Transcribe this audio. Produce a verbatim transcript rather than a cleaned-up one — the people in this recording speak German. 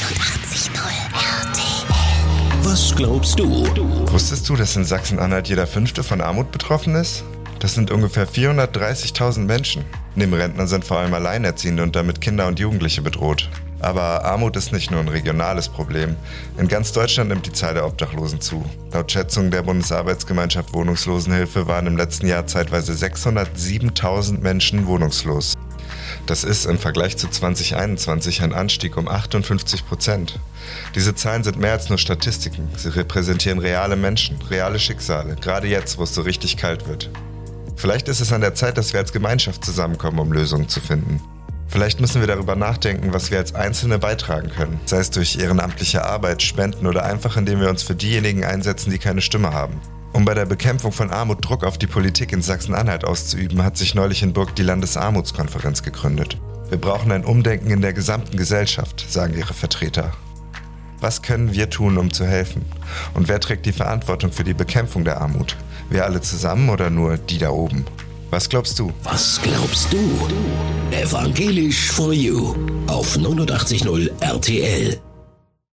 neunundachtzig Komma null R T L. Was glaubst du? Wusstest du, dass in Sachsen-Anhalt jeder Fünfte von Armut betroffen ist? Das sind ungefähr vierhundertdreißigtausend Menschen. Neben Rentnern sind vor allem Alleinerziehende und damit Kinder und Jugendliche bedroht. Aber Armut ist nicht nur ein regionales Problem. In ganz Deutschland nimmt die Zahl der Obdachlosen zu. Laut Schätzungen der Bundesarbeitsgemeinschaft Wohnungslosenhilfe waren im letzten Jahr zeitweise sechshundertsiebentausend Menschen wohnungslos. Das ist im Vergleich zu zwanzig einundzwanzig ein Anstieg um achtundfünfzig Prozent. Diese Zahlen sind mehr als nur Statistiken. Sie repräsentieren reale Menschen, reale Schicksale, gerade jetzt, wo es so richtig kalt wird. Vielleicht ist es an der Zeit, dass wir als Gemeinschaft zusammenkommen, um Lösungen zu finden. Vielleicht müssen wir darüber nachdenken, was wir als Einzelne beitragen können, sei es durch ehrenamtliche Arbeit, Spenden oder einfach indem wir uns für diejenigen einsetzen, die keine Stimme haben. Um bei der Bekämpfung von Armut Druck auf die Politik in Sachsen-Anhalt auszuüben, hat sich neulich in Burg die Landesarmutskonferenz gegründet. Wir brauchen ein Umdenken in der gesamten Gesellschaft, sagen ihre Vertreter. Was können wir tun, um zu helfen? Und wer trägt die Verantwortung für die Bekämpfung der Armut? Wir alle zusammen oder nur die da oben? Was glaubst du? Was glaubst du? Evangelisch for You auf neunundachtzig Komma null R T L.